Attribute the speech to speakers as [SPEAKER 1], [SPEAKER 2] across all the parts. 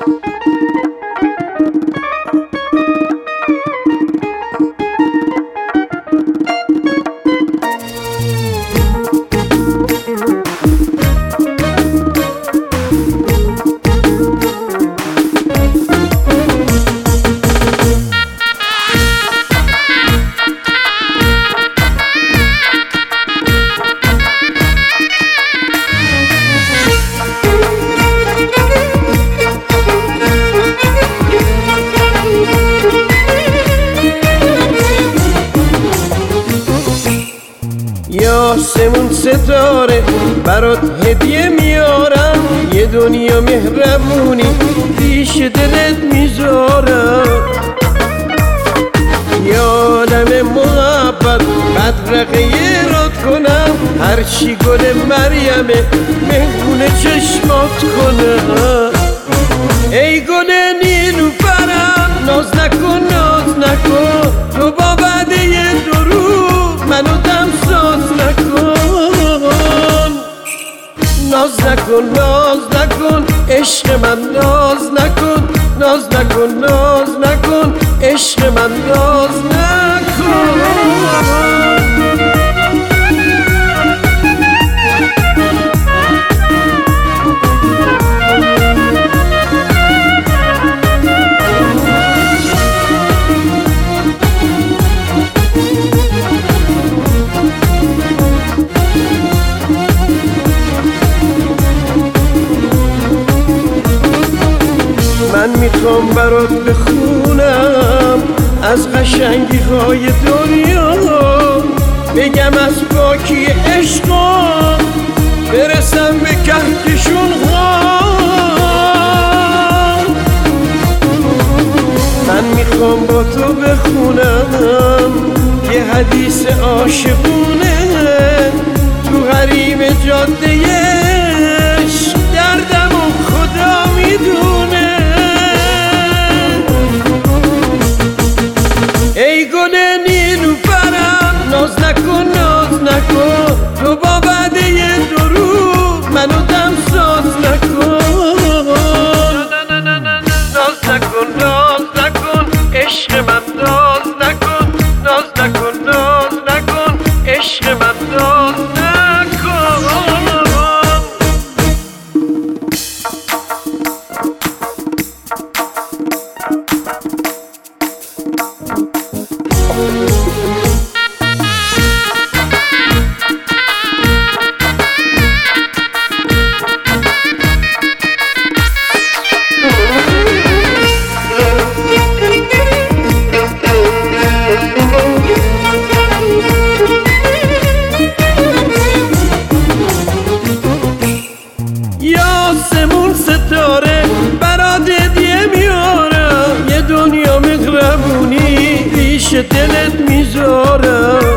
[SPEAKER 1] آسمون ستاره برات هدیه میارم، یه دنیا مهربونی پیش دلت میذارم. یه عالم محبت بدرقه راد کنم، هرچی گل مریمه مهمون چشمات کنم. ای گل نیلوفرم ناز نکن ناز نکن، تو با وعده دروغ منو دمساز نکن. ناز نکن ناز نکن عشق من، ناز نکن ناز نکن ناز نکن عشق من، ناز نکن. من میخوام برات بخونم از قشنگی های دنیا، بگم از پاکی عشقا برسم به کهکشون ها. من میخوام با تو بخونم یه حدیث عاشقونه، تو حریم جاده عشق دردم و خدا میدونه. ای گل نیلوفرم ناز نکن ناز نکن، تو با وعده دروغ منو دمساز نکن. ناز نکن ناز نکن عشق من، ناز نکن ناز نکن ناز نکن عشق من، ناز نکن. آسمون ستاره برات هدیه میارم، یه دنیا مهربونی پیش دلت میذارم.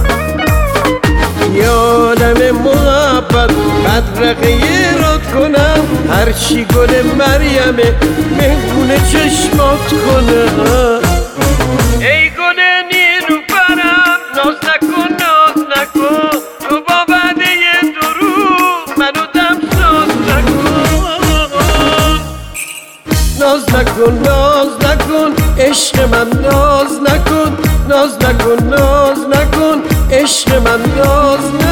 [SPEAKER 1] یه عالم محبت بدرقه راد کنم، هرچی گل مریمه مهمون چشمات کنم. ای گل نیلوفرم ناز نکن ناز نکن، تو با وعده دروغ منو دمساز نکن. ناز نکن ناز نکن عشق من، ناز نکن ناز نکن ناز نکن عشق من، ناز نکن.